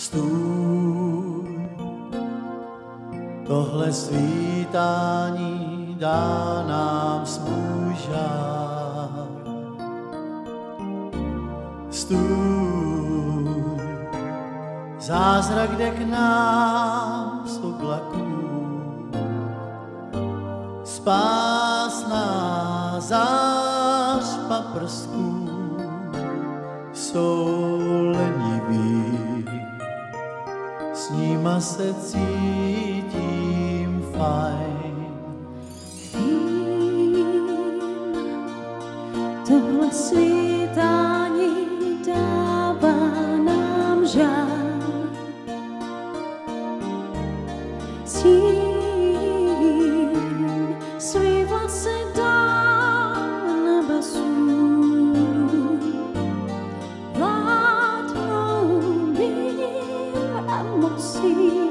Stůj, tohle svítání dá nám svůj žár. Stůj, zázrak jde k nám z oblaků, spásná zář paprsků jsou leniví, s nima se cítím fajn. Vím, tohle svítání dává nám žár. Cítím svý vlasy dál nebesů, vládnou mým emocím,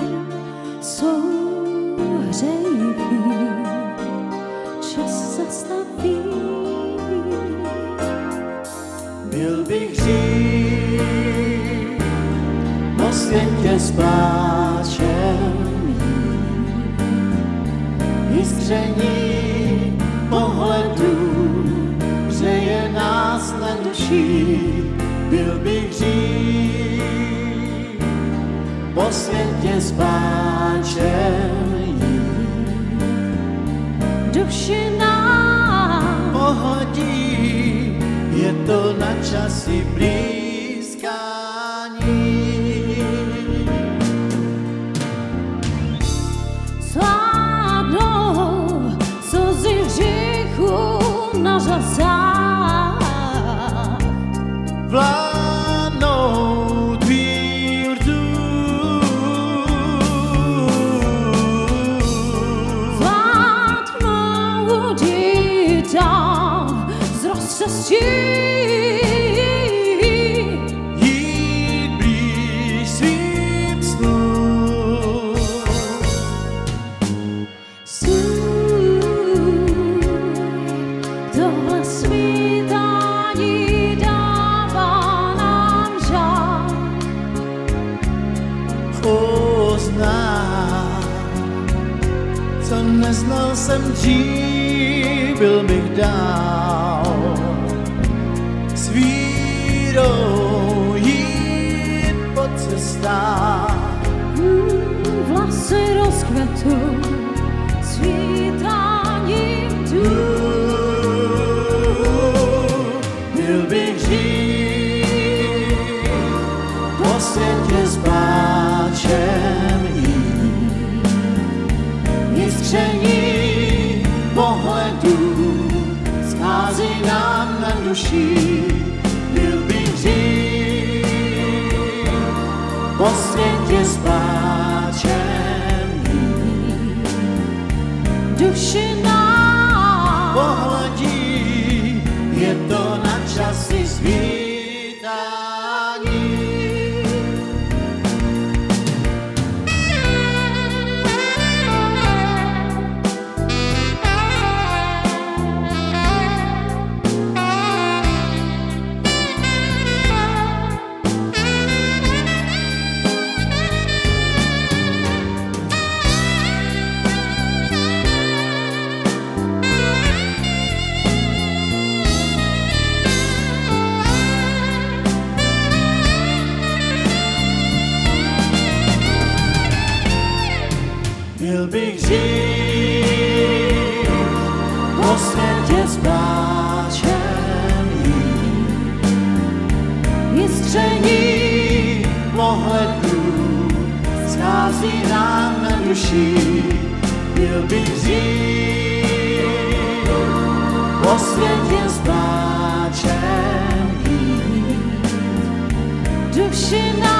souhřejivý, čas zastaví. Byl bych dřív po světě s pláčem, jiskření pohledu hřeje nás na duši. Byl bych dřív po světě s pláčem, Duši nám pohodí, je to na časy blízkání. zvládnou slzy hříchu na řasách. Vládnou tvý rtů, Zvládnou dítá z rozcestí. jít blíž svým snům. Tohle svítání dává nám žár. Poznám, co neznal jsem dřív, byl bych dál s vírou jít po cestách. Vlasy rozkvetou svítáním tu. Byl bych žít po světě s pláčem jít, jiskření pohledu schází nám na duši. Byl bych žít po světě s pláčem jít, Duši nám pohladí, je to na časy svítání. Byl bych žít po světě s pláčem jít, jiskření pohledu schází nám na duši. Byl bych žít po světě s pláčem jít, duši nám